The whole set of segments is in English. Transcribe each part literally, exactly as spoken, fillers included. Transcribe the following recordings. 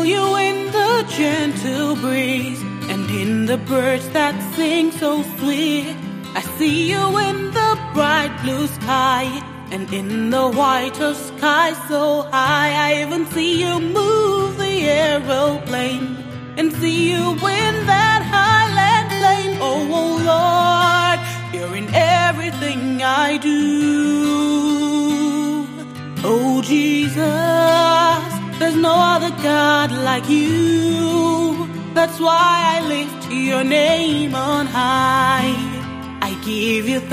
feel you in the gentle breeze and in the birds that sing so sweet. I see you in the bright blue sky and in the whiter sky so high. I even see you move the aeroplane and see you in that highland plain. Oh, oh Lord, you're in everything I do. Oh Jesus, there's no other God like you. That's why I lift your name on high. I give you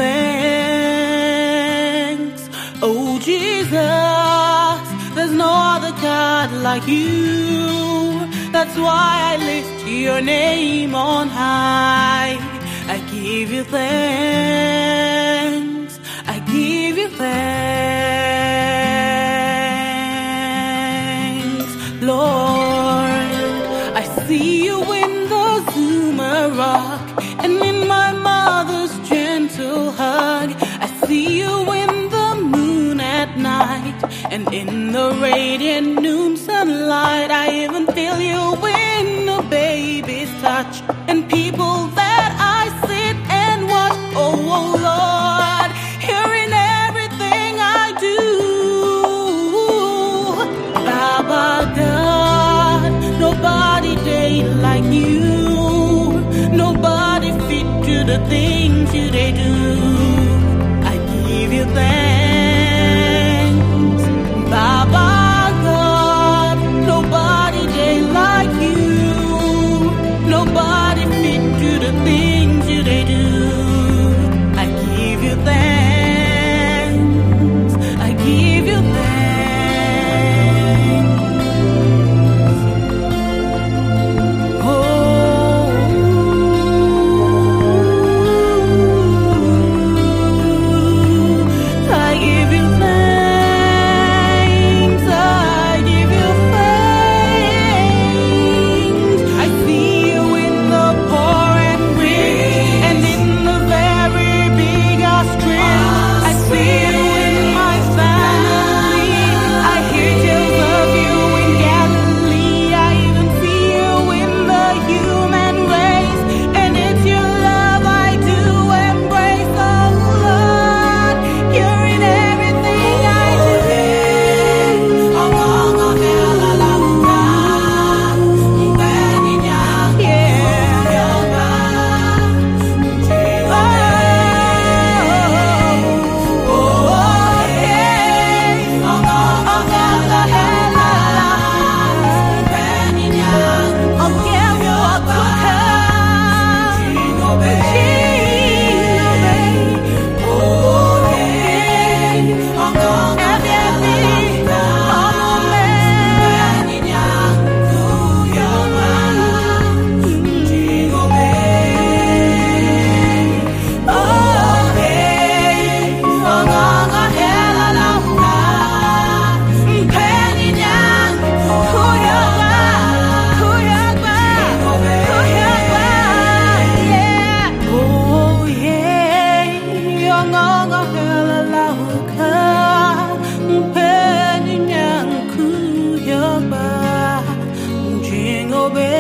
thanks. Oh Jesus, there's no other God like you. That's why I lift your name on high. I give you thanks. I give you thanks, Lord. I see you in the Zuma rock and in my mother's gentle hug. I see you in the moon at night and in the radiant noon sunlight. I even feel you in a baby's touch and people that I sit and watch. Oh, oh Lord, you're in everything I do. Baba God, nobody did like you. Nobody fit to the things you they do. I give you thanks, Baba God. Nobody they like you. Nobody fit to the things you they do. I give you thanks. I give you thanks. Jingle bells.